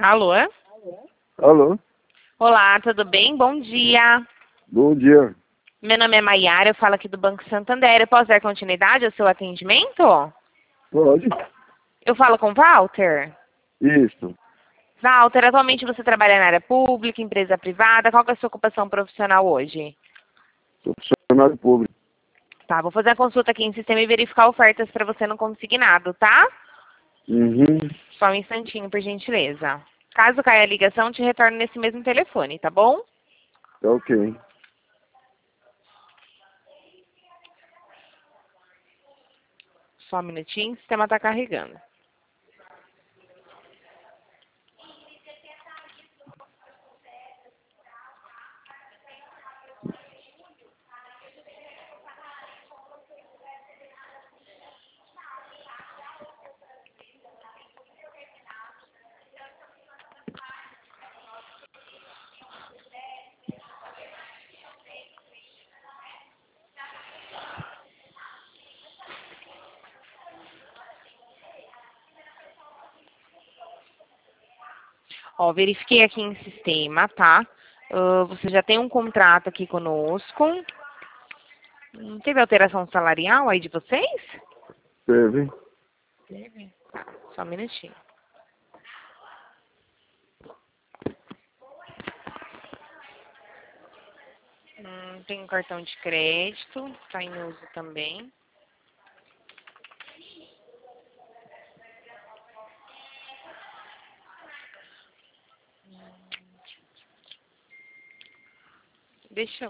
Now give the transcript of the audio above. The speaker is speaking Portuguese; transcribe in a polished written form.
Alô? Alô? Olá, tudo bem? Bom dia. Bom dia. Meu nome é Maiara, eu falo aqui do Banco Santander. Eu posso dar continuidade ao seu atendimento? Pode? Eu falo com o Walter? Isso. Walter, atualmente você trabalha na área pública, empresa privada? Qual que é a sua ocupação profissional hoje? Sou funcionário público. Tá, vou fazer a consulta aqui em sistema e verificar ofertas para você no consignado, tá? Uhum. Só um instantinho, por gentileza. Caso caia a ligação, te retorno nesse mesmo telefone, tá bom? Tá ok. Só um minutinho, o sistema está carregando. Ó, verifiquei aqui em sistema, tá? Você já tem um contrato aqui conosco. Não teve alteração salarial aí de vocês? Teve. Teve. Tá, só um minutinho. Tem um cartão de crédito, tá em uso também. Deixa eu